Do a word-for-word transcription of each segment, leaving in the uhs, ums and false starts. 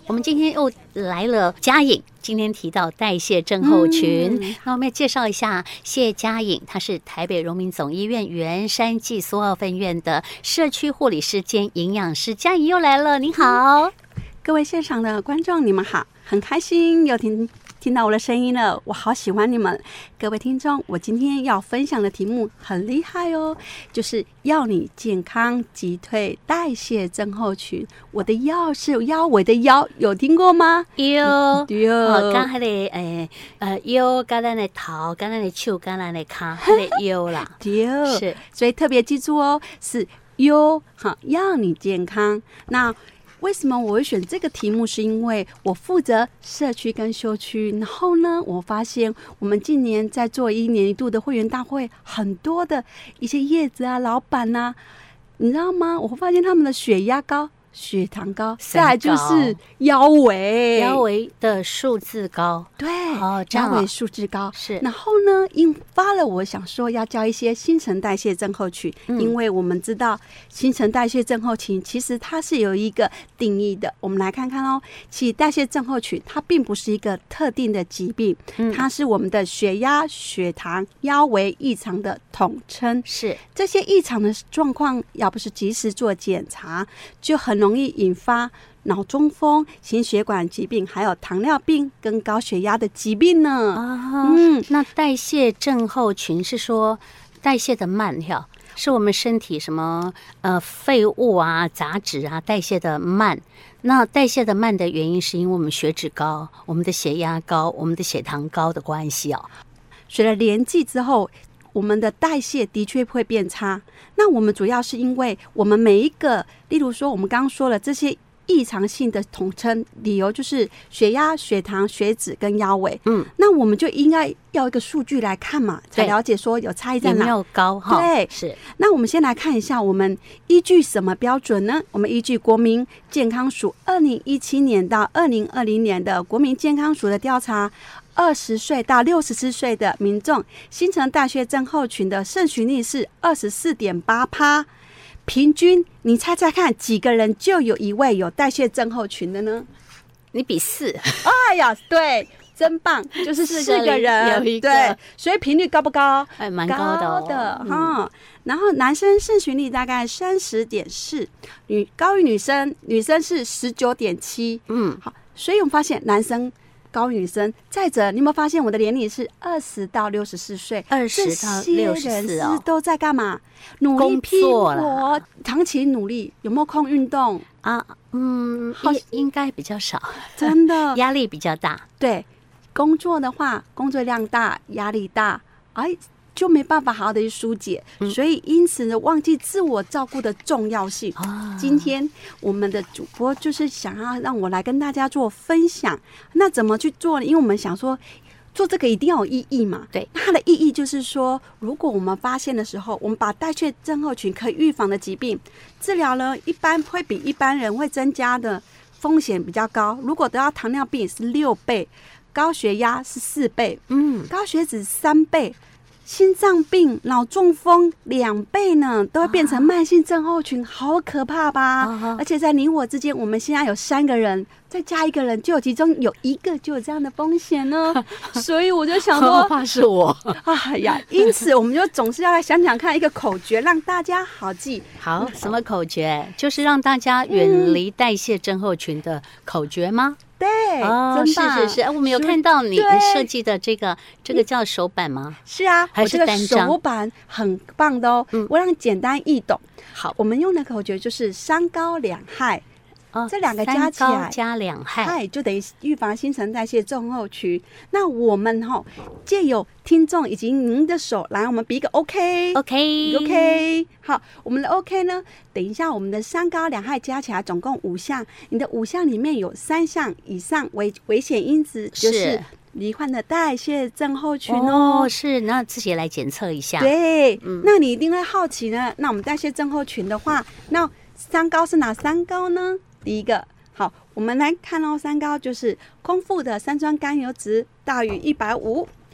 我们今天又来了佳颖，今天提到代谢症候群，嗯、那我们要介绍一下谢佳颖，她是台北荣民总医院圆山暨苏澳分院的社区护理师兼营养师。佳颖又来了，你好， 各位现场的观众，你们好，很开心又听。听到我的声音了，我好喜欢你们，各位听众。我今天要分享的题目很厉害哦，就是要你健康击退代谢症候群。我的腰是腰围的腰，有听过吗？ 有， 对哦，跟那个诶呃腰，跟咱的头，跟咱的手，跟咱的脚，那个腰啦， 对， 是， 所以特别记住哦，是腰哈，要你健康。那为什么我会选这个题目？是因为我负责社区跟休区，然后呢，我发现我们今年在做一年一度的会员大会，很多的一些业子啊、老板啊，你知道吗？我会发现他们的血压高、血糖高，再来就是腰围， 腰围的数字高， 对， 哦，这样腰围数字高是。 然后呢，引发了我想说要教一些新陈代谢症候群，嗯、因为我们知道新陈代谢症候群其实它是有一个定义的。我们来看看哦，其实代谢症候群它并不是一个特定的疾病，嗯、它是我们的血压、血糖、腰围异常的统称。 是这些异常的状况，要不是及时做检查，就很容易引发脑中风、心血管疾病，还有糖尿病跟高血压的疾病呢。 啊，嗯，那代谢症候群是说代谢的慢跳，是我们身体什么呃废物啊、杂质啊代谢的慢。那代谢的慢的原因是因为我们血脂高、我们的血压高、我们的血糖高的关系哦。 随着年纪之后，我们的代谢的确会变差。那我们主要是因为我们每一个，例如说我们刚刚说了这些异常性的统称，理由就是血压、血糖、血脂跟腰围。嗯，那我们就应该要一个数据来看嘛，才了解说有差异在哪， 有没有高哈？ 对， 是。 那我们先来看一下，我们依据什么标准呢？我们依据国民健康署二零一七年到二零二零年的国民健康署的调查。二十岁到六十四岁的民众，新陈代谢症候群的盛行率是二十四点八趴，平均你猜猜看，几个人就有一位有代谢症候群的呢？ 你比四， 哎呀，对，真棒，就是四个人有一个， 对，所以频率高不高？ 哎，蛮高的、哦， 高的哈、嗯。然后男生盛行率大概三十点四，女高于女生，女生是十九点七，嗯，好，所以我们发现男生高于女生。再者，你有没有发现我的年龄是二十到六十四岁？ 二十到六十四哦， 都在干嘛？努力拼搏，长期努力，有没有空运动啊？嗯，应该比较少， 真的压力比较大。 对，工作的话，工作量大，压力大，哎。就没办法好好的去疏解，嗯、所以因此呢，忘记自我照顾的重要性。啊、今天我们的主播就是想要让我来跟大家做分享，那怎么去做呢？因为我们想说，做这个一定要有意义嘛。 对， 它的意义就是说，如果我们发现的时候，我们把代谢症候群可以预防的疾病治疗呢，一般会比一般人会增加的风险比较高。如果得到糖尿病是六倍，高血压是四倍，嗯，高血脂三倍。心脏病、脑中风两倍呢，都会变成慢性症候群，好可怕吧？啊、而且在你我之间，我们现在有三个人，再加一个人，就有其中有一个就有这样的风险呢。所以我就想说， 怕是我。 哎呀，因此我们就总是要来想想看一个口诀，让大家好记。 好，什么口诀？就是让大家远离代谢症候群的口诀吗？ 对， 哦，是是是，我们有看到你设计的这个，这个叫手板吗？ 是啊， 还是单张？ 我这个手板很棒的哦，嗯、我让简单易懂。 好， 我们用的口诀就是三高两害。哦、这两个加起来加两害， 就等于预防新陈代谢症候群。那我们哈、哦、借由听众以及您的手来，我们比一个 OK OK OK。好，我们的 OK 呢，等一下我们的三高两害加起来总共五项，你的五项里面有三项以上危危险因子，就是罹患的代谢症候群哦。 哦，是，那自己来检测一下。 对，嗯、那你一定会好奇呢。那我们代谢症候群的话，那三高是哪三高呢？第一个，好，我们来看哦，三高就是空腹的三酸甘油酯大于一百五，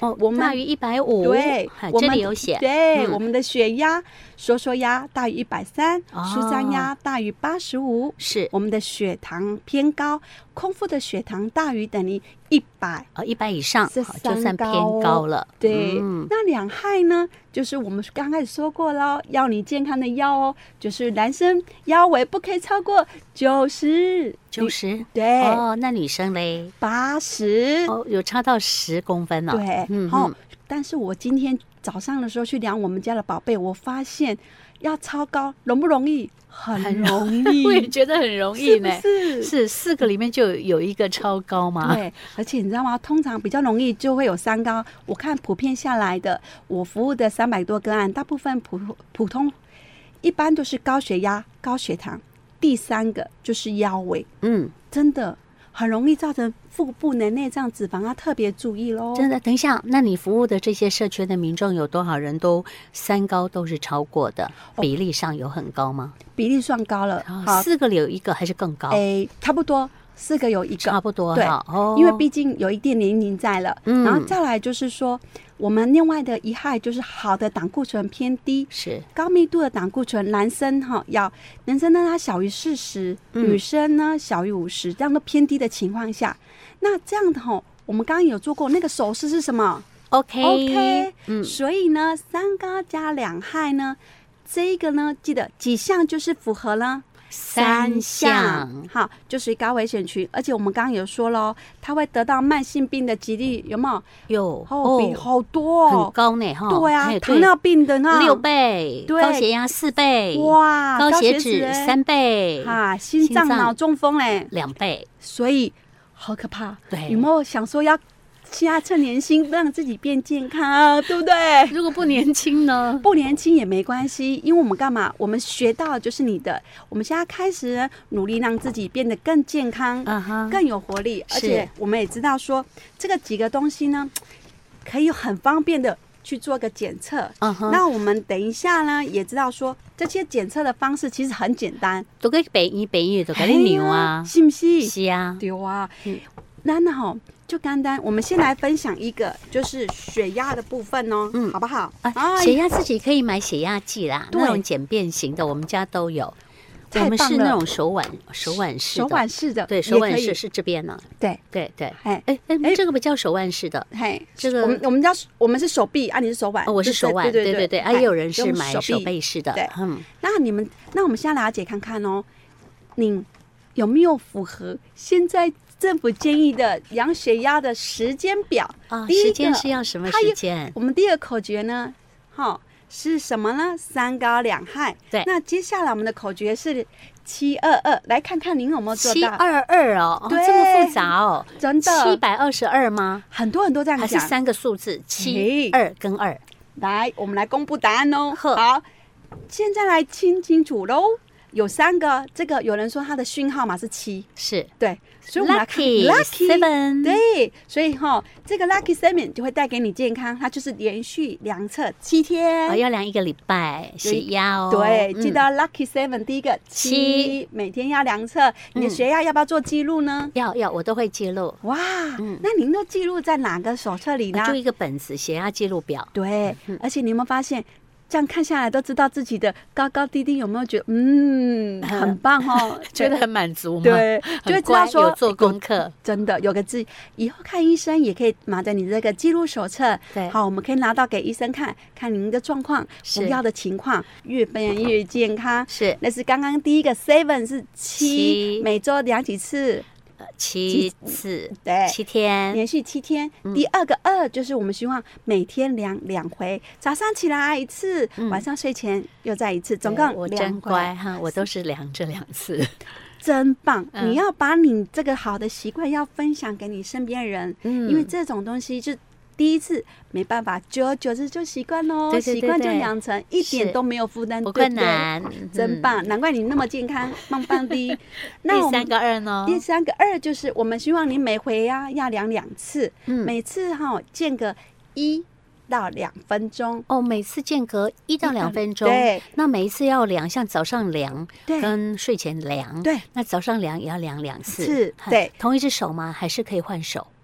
哦， 我们大于一百五， 对，我们这里有写， 对、 嗯、 我们的血压，收缩压大于一百三， 哦舒张压大于八十五， 是我们的血糖偏高，空腹的血糖大于等于一百， 哦，一百以上是好就算偏高高了。 对， 嗯、 那两害呢，就是我们刚开始说过了，要你健康的腰哦，就是男生腰围不可以超过九十， 九十， 对， 哦，那女生嘞， 八十， 哦，有差到十公分哦。 对， 嗯好、哦。但是我今天早上的时候去量我们家的宝贝，我发现要超高容不容易？很容易， 我也觉得很容易呢。 是是是四个里面就有一个超高吗？ 对，而且你知道吗？通常比较容易就会有三高。我看普遍下来的，我服务的三百多个案，大部分普普通一般都是高血压、高血糖，第三个就是腰围。嗯，真的很容易造成腹部的内脏脂肪，要特别注意咯。 真的，等一下，那你服务的这些社区的民众有多少人都三高都是超过的？比例上有很高吗？ 比例算高了， 好，四个里有一个还是更高？ 哎，差不多。四个有一个， 差不多对、 哦， 因为毕竟有一定年龄在了、 嗯， 然后再来就是说，我们另外的一害就是好的胆固醇偏低， 是高密度的胆固醇，男生哈要，男生呢它小于四十、嗯，女生呢小于五十，这样都偏低的情况下，那这样的哈，我们刚刚有做过那个手势是什么 ？OK OK， 嗯， 所以呢，三高加两害呢，这个呢，记得几项就是符合了。 三项好，就属于高危险群，而且我们刚刚有说了，它会得到慢性病的几率有没有？ 有哦，比好多哦， 很高呢哈。 对啊，糖尿病的呢六倍， 对， 高血压四倍， 哇， 高血脂三倍， 哈，心脏脑中风嘞两倍， 所以好可怕。 对， 有没有想说要？现在趁年轻让自己变健康，对不对？ 如果不年轻呢？ 不年轻也没关系，因为我们干嘛？我们学到的就是你的。我们现在开始努力让自己变得更健康， uh-huh, 更有活力。而且我们也知道说，这个几个东西呢，可以很方便的去做个检测。Uh-huh, 那我们等一下呢，也知道说这些检测的方式其实很简单， 都跟北医北医都跟你牛啊， 是不是？ 是啊， 对啊。嗯，那那好。就简单，我们先来分享一个，就是血压的部分哦，嗯，好不好？ 啊，血压自己可以买血压计啦，那种简便型的，我们家都有。我们是那种手腕手腕式的， 手腕式的， 对，手腕式是这边呢。对对对， 哎哎哎，这个不叫手腕式的， 嘿， 这个我们我们叫我们是手臂啊，你是手腕， 我是手腕，对对对，啊，也有人是买手背式的， 对，嗯。那你们，那我们现在了解看看哦，你有没有符合现在政府建议的量血压的时间表啊？时间是要什么时间？ 我们第二个口诀呢，哈、哦、是什么呢？三高两害。 对， 那接下来我们的口诀是七二二，来看看您有没有做到。 七二二哦， 对， 哦，这么复杂哦， 真的。 七百二十二吗？ 很多人都这样讲， 还是三个数字，七二跟二。 来，我们来公布答案哦。好，现在来听清楚喽。有三个，这个有人说它的讯号码是七， 是对，所以我们来看 lucky seven， 对，所以哈、哦，这个 lucky seven 就会带给你健康，它就是连续量测七天， 哦，要量一个礼拜血压哦， 对，记得 lucky seven 第一个七，每天要量测，你的血压要不要做记录呢？ 嗯、要要，我都会记录。 哇，嗯、那您都记录在哪个手册里呢？ 就一个本子，血压记录表。 对，嗯、而且你有没有发现？这样看下来都知道自己的高高低低有没有觉得嗯很棒哦， 觉得很满足吗？ 对，就会知道说有做功课， 真的有个字，以后看医生也可以拿着你这个记录手册， 对， 好，我们可以拿到给医生看看您的状况，不要的情况，越变越健康。 是， 那是刚刚第一个 seven 是七，每周量几次？ 七次， 对， 七天， 连续七天。嗯、第二个二就是我们希望每天量两回，早上起来一次，嗯、晚上睡前又再一次，总共我真乖哈，我都是量这两次， 真棒！嗯、你要把你这个好的习惯要分享给你身边人，嗯，因为这种东西就。第一次没办法，久而久之就习惯喽，习惯就养成，一点都没有负担， 不困难， 对对真棒！嗯、难怪你那么健康，棒棒的。 那第三个二呢？ 第三个二就是我们希望你每回呀、啊、要量两次，嗯、每次哈、哦、间隔一到两分钟哦，每次间隔一到两分钟。 对， 那每一次要量，像早上量跟睡前量， 对， 那早上量也要量两次， 是，对， 同一只手吗？还是可以换手？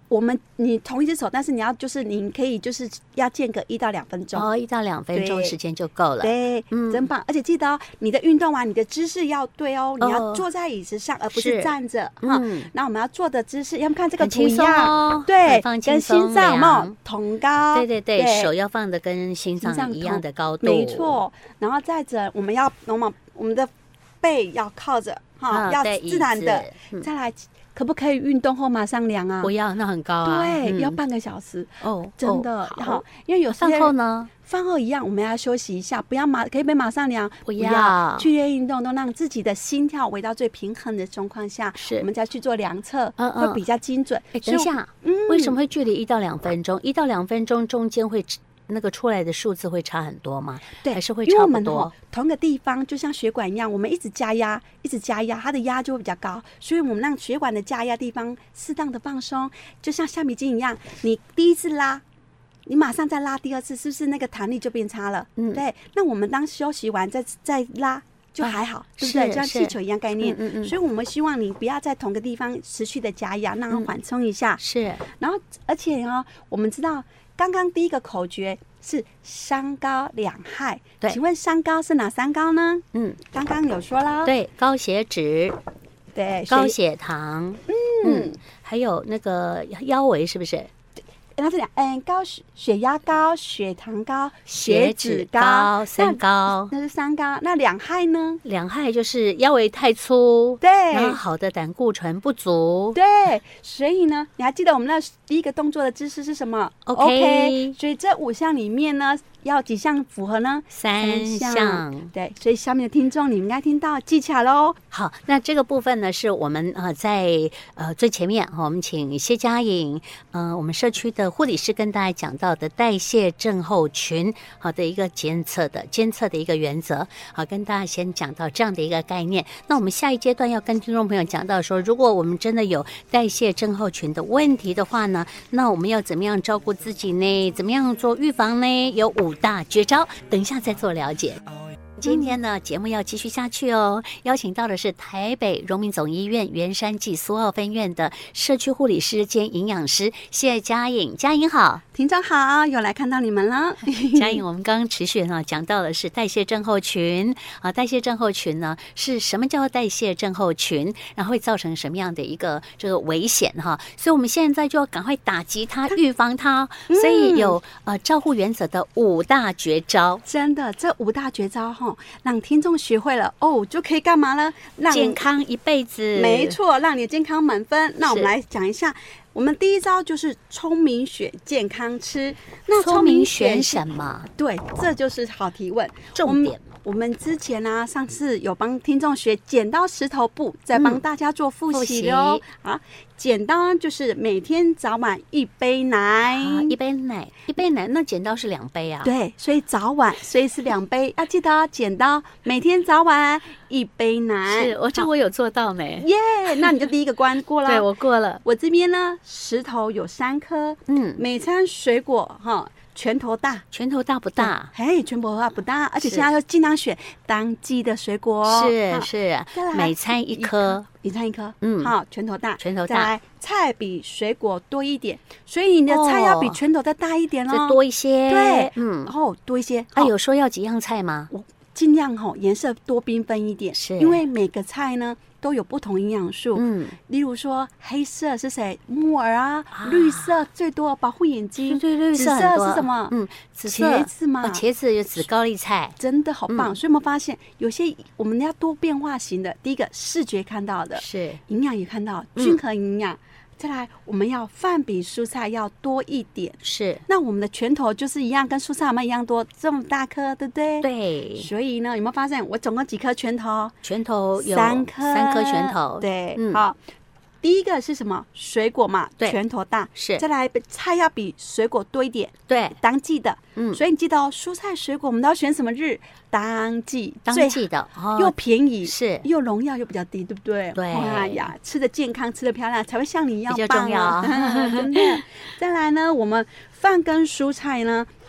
我们你同一只手，但是你要就是你可以就是要间隔一到两分钟， 哦，一到两分钟时间就够了。 对，嗯，真棒！而且记得哦，你的运动完，你的姿势要对哦，你要坐在椅子上，而不是站着哈。那我们要坐的姿势，要看这个图一样，对，跟心脏有没有同高？ 对对对，手要放的跟心脏一样的高度， 没错。然后再者，我们要我们我们的背要靠着哈，要自然的，再来。可不可以运动后马上量啊？ 不要，那很高啊。 对，嗯、要半个小时哦，真的好。因为有时饭后呢， 饭后一样，我们要休息一下，不要马可以不马上量， 不要, 不要剧烈运动，都让自己的心跳回到最平衡的状况下，是我们再去做量测，嗯嗯，会比较精准。 哎，等一下，嗯，为什么会距离一到两分钟？一到两分钟中间会。那个出来的数字会差很多吗？ 对， 还是会差不多？ 同个地方就像血管一样，我们一直加压，一直加压，它的压就会比较高。所以我们让血管的加压地方适当的放松，就像橡皮筋一样，你第一次拉，你马上再拉第二次，是不是那个弹力就变差了？嗯，对。那我们当休息完再再拉。就还好，啊、对不对？就像气球一样概念。嗯嗯嗯。所以我们希望你不要在同个地方持续的加压，让它缓冲一下。 是。 然后，而且哦，我们知道。刚刚第一个口诀是三高两害，对，请问三高是哪三高呢？嗯，刚刚有说啦， 对，高血脂， 对， 高血糖，嗯, 嗯，还有那个腰围是不是？ 那是两，嗯，高血血压高、血糖高、血脂高， 高三高， 那是三高。那两害呢？ 两害就是腰围太粗， 对， 然后好的胆固醇不足， 对。所以呢，你还记得我们那第一个动作的姿势是什么 ？OK，, okay 所以这五项里面呢。要几项符合呢？ 三项。 对，所以下面的听众你们应该听到记起来喽。 好，那这个部分呢，是我们呃在呃最前面，我们请谢佳颖，呃，我们社区的护理师跟大家讲到的代谢症候群好的一个监测的监测的一个原则，好，跟大家先讲到这样的一个概念。那我们下一阶段要跟听众朋友讲到说，如果我们真的有代谢症候群的问题的话呢，那我们要怎么样照顾自己呢？怎么样做预防呢？有五大绝招，等一下再做了解。今天呢，节目要继续下去哦。邀请到的是台北荣民总医院圆山暨苏澳分院的社区护理师兼营养师谢佳颖。佳颖好， 庭长好，又来看到你们了。 佳颖，我们刚刚持续呢讲到的是代谢症候群啊，代谢症候群呢是什么叫代谢症候群，然后会造成什么样的一个这个危险哈？所以我们现在就要赶快打击它，预防它。所以有呃照护原则的五大绝招， 真的这五大绝招哈。让听众学会了哦，就可以干嘛呢？让健康一辈子。 没错，让你的健康满分。那我们来讲一下，我们第一招就是聪明选健康吃。 那聪明选什么？ 对，这就是好提问， 重点。 我们之前呢、啊，上次有帮听众学剪刀石头布，再帮大家做复习哦。嗯、啊，剪刀就是每天早晚一杯奶， 啊、一杯奶，一杯奶，那剪刀是两杯啊。 对，所以早晚所以是两杯，要记得剪刀每天早晚一杯奶。 是我这我有做到没？ 耶， yeah, 那你就第一个关过了。 对，我过了。 我这边呢，石头有三颗，嗯，每餐水果哈。拳头大， 拳头大不大？ 哎，拳头大不大？而且现在要尽量选当季的水果， 是是，每餐一颗， 一餐一颗，嗯，好，拳头大， 拳头大。 再来，菜比水果多一点，所以你的菜要比拳头再大一点哦， 再多一些， 对，嗯，然后多一些。 啊，有说要几样菜吗？ 我尽量哈颜色多缤纷一点，是因为每个菜呢。都有不同营养素，嗯，例如说黑色是谁？木耳啊，啊绿色最多保护眼睛， 对对，绿色紫色是什么？ 嗯，紫色茄子嘛， 哦、茄子有紫高丽菜， 真的好棒。嗯、所以我们发现有些我们要多变化型的，第一个视觉看到的， 是营养也看到，均衡营养。嗯再来，我们要饭比蔬菜要多一点， 是。 那我们的拳头就是一样，跟蔬菜有没有一样多？这么大颗，对不对？ 对。 所以呢，有没有发现我总共几颗拳头？ 拳头有三颗， 三颗拳头。 对，嗯、好。第一个是什么？水果嘛， 对， 拳头大。 是。 再来，菜要比水果多一点， 对， 当季的。 嗯， 所以你记得哦，蔬菜水果我们都要选什么日？当季， 当季的， 哦、又便宜， 是， 又农药又比较低，对不对？ 对。 哎呀，吃的健康，吃的漂亮，才会像你一样比较重要。 真的。再来呢，我们饭跟蔬菜呢，好。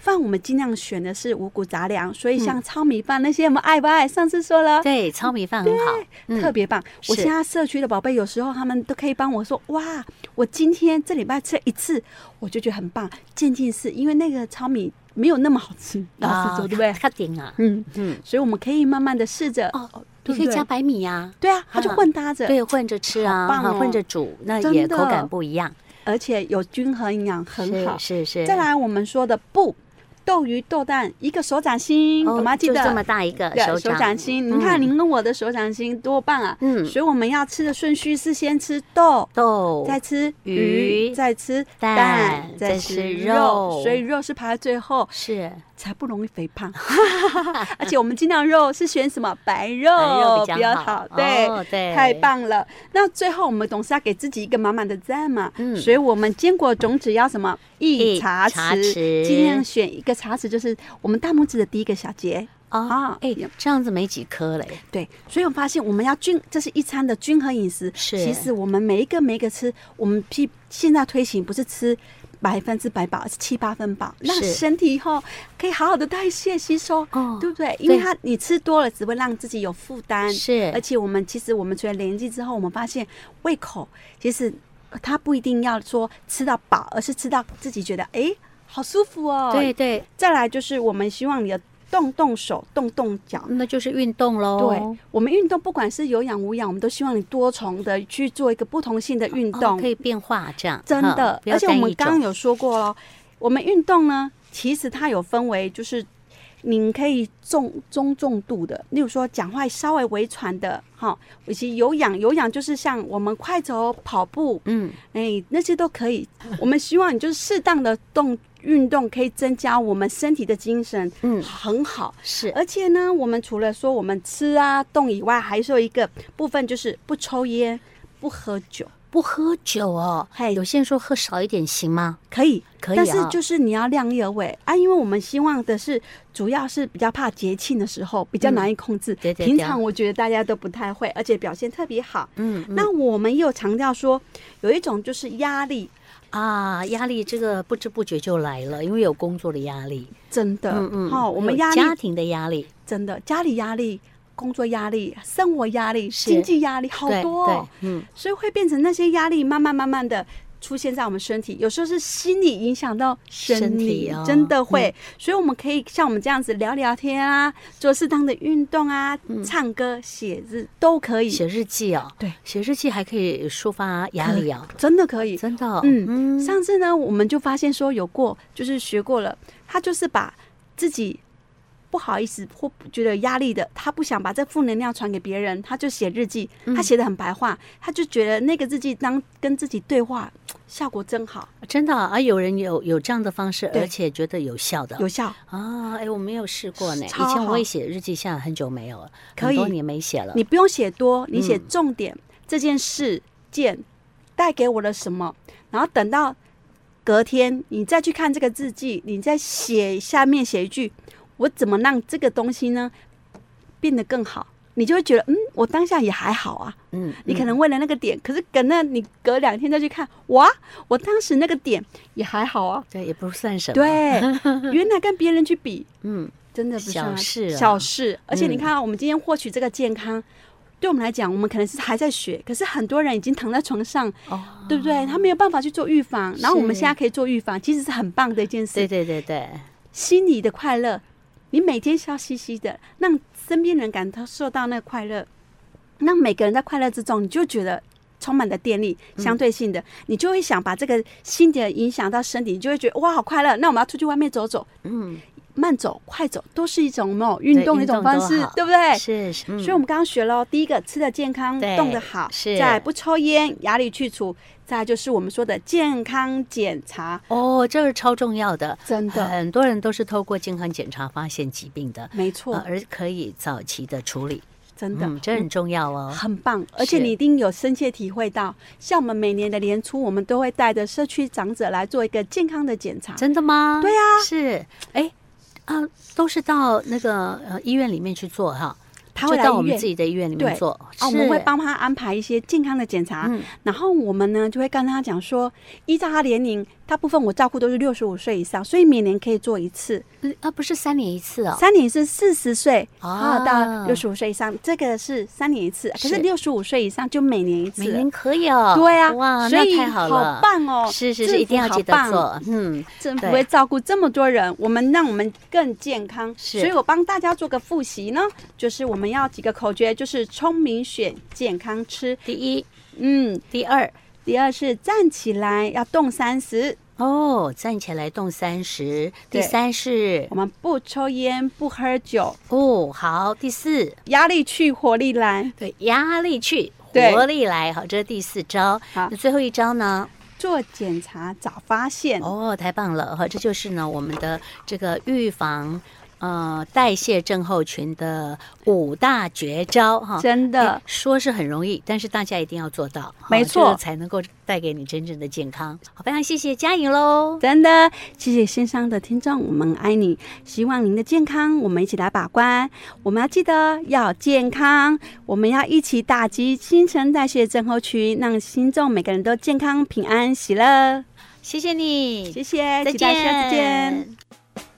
饭我们尽量选的是五谷杂粮，所以像糙米饭那些我们爱不爱？上次说了， 对，糙米饭很好， 嗯、特别棒。我现在社区的宝贝有时候他们都可以帮我说，哇，我今天这礼拜吃一次，我就觉得很棒，渐进式，因为那个糙米没有那么好吃，老实说，对不对？ 它顶啊， 嗯嗯，所以我们可以慢慢的试着哦。你可以加白米呀， 对啊，它就混搭着， 对，混着吃啊，混着煮，那也口感不一样， 而且有均衡营养，很好。 是是。 再来我们说的不。豆鱼豆蛋一个手掌心，我们要记得就这么大一个手掌手掌心。你看您跟我的手掌心多棒啊！嗯，所以我们要吃的顺序是先吃豆， 豆， 再吃鱼， 再吃蛋，再吃肉， 所以肉是排在最后， 是才不容易肥胖。而且我们尽量肉是选什么白肉比较好，对对，太棒了。那最后我们总是要给自己一个满满的赞嘛，所以我们坚果种子要什么？一茶匙，尽量选一个茶匙，就是我们大拇指的第一个小节啊。哎，这样子没几颗嘞。 对，所以我发现我们要均，这是一餐的均衡饮食。 是， 其实我们每一个每一个吃，我们现在推行不是吃百分之百饱，是七八分饱，让身体以后可以好好的代谢吸收，哦、对不对？因为它你吃多了，只会让自己有负担。 是， 而且我们其实我们除了年纪之后，我们发现胃口其实。他不一定要说吃到饱，而是吃到自己觉得哎好舒服哦。 对对。 再来就是我们希望你的动动手，动动脚， 那就是运动喽。 对，我们运动不管是有氧无氧，我们都希望你多重的去做一个不同性的运动， 哦、可以变化这样。 真的，而且我们刚刚有说过咯，我们运动呢，其实它有分为就是。您可以重中重度的，例如说讲话稍微微喘的，哈，以及有氧，有氧就是像我们快走、跑步，嗯，哎，那些都可以。我们希望你就是适当的动运动，可以增加我们身体的精神，嗯，很好。是，而且呢，我们除了说我们吃啊动以外，还是有一个部分就是不抽烟、不喝酒。 不喝酒哦，有些人说喝少一点行吗？ 可以， 可以、 啊，但是就是你要量力而为啊，因为我们希望的是，主要是比较怕节庆的时候比较难以控制。嗯、对对对，平常我觉得大家都不太会，而且表现特别好。嗯，嗯那我们又强调说，有一种就是压力啊，压力这个不知不觉就来了，因为有工作的压力， 真的，嗯嗯，好、哦，我们压力家庭的压力， 真的家里压力。工作压力、生活压力、经济压力好多、哦，嗯，所以会变成那些压力慢慢慢慢的出现在我们身体，有时候是心理影响到身体，哦、真的会、嗯。所以我们可以像我们这样子聊聊天啊，做适当的运动啊，嗯、唱歌、写日都可以。 写日记哦，对，写日记还可以抒发压力啊， 真的可以， 真的。 嗯嗯，上次呢，我们就发现说有过，就是学过了，他就是把自己。不好意思或觉得压力的，他不想把这负能量传给别人，他就写日记，他写得很白话，他就觉得那个日记当跟自己对话，效果真好， 真的啊！有人有有这样的方式，而且觉得有效的， 有效啊！哎，我没有试过呢。以前我也写日记，现在很久没有了， 可以， 很多年没写了。 你不用写多，你写重点，嗯、这件事件带给我了什么，然后等到隔天你再去看这个日记，你再写下面写一句。我怎么让这个东西呢变得更好？你就会觉得，嗯，我当下也还好啊。嗯，你可能为了那个点，可是可能你隔两天再去看，哇，我当时那个点也还好啊。 对，也不算什么。 对，原来跟别人去比，嗯，真的不是小事、啊， 小事。而且你看、啊，我们今天获取这个健康，对我们来讲，我们可能是还在学，可是很多人已经躺在床上，哦、对不对？他没有办法去做预防，然后我们现在可以做预防，其实是很棒的一件事。 对对对对， 心里的快乐。你每天笑嘻嘻的，让身边人感受到那个快乐，让每个人在快乐之中，你就觉得充满了电力，相对性的，嗯、你就会想把这个心的影响到身体，你就会觉得哇，好快乐。那我们要出去外面走走，嗯，慢走、快走都是一种哦运动的一种方式， 对, 对不对？ 是是、嗯。 所以我们刚刚学了，第一个吃的健康，动得好， 是再来不抽烟，压力去除。再来就是我们说的健康检查哦，这是超重要的， 真的， 很多人都是透过健康检查发现疾病的， 没错、 呃，而可以早期的处理， 真的， 嗯、这很重要哦， 很棒。而且你一定有深切体会到，像我们每年的年初，我们都会带着社区长者来做一个健康的检查， 真的吗？ 对啊， 是，哎啊，都是到那个呃医院里面去做哈。 他会来就到我们医院自己的医院里面做。 啊，我们会帮他安排一些健康的检查， 嗯然后我们呢就会跟他讲说，依照他年龄，大部分我照顾都是六十五岁以上，所以每年可以做一次。 嗯啊，不是三年一次哦。 三年是四十岁啊到六十五岁以上，这个是三年一次，可是是六十五岁以上就每年一次。 每年可以哦。 对啊， 哇， 所以那太好了， 好棒哦！ 是是是，一定要记得政府好做。嗯， 政府对会照顾这么多人，我们让我们更健康。 是所以我帮大家做个复习呢，就是我们要几个口诀，就是聪明选，健康吃。 第一， 嗯， 第二， 第二是站起来要动三十， 哦，站起来动三十。第对三是我们不抽烟不喝酒， 哦，好。第四， 压力去活力来。 对，压力去， 对活力来。好，这是第四招。 好那最后一招呢？ 做检查早发现。 哦，太棒了！哈，这就是呢我们的这个预防呃代谢症候群的五大绝招哈。 真的哎说是很容易，但是大家一定要做到，哈没错这个才能够带给你真正的健康。好，非常谢谢佳颖喽。 真的，谢谢线上的听众，我们爱你，希望您的健康，我们一起来把关。我们要记得要健康，我们要一起打击新陈代谢症候群，让心众每个人都健康、平安、喜乐。 谢谢你， 谢谢， 再期待下次见见。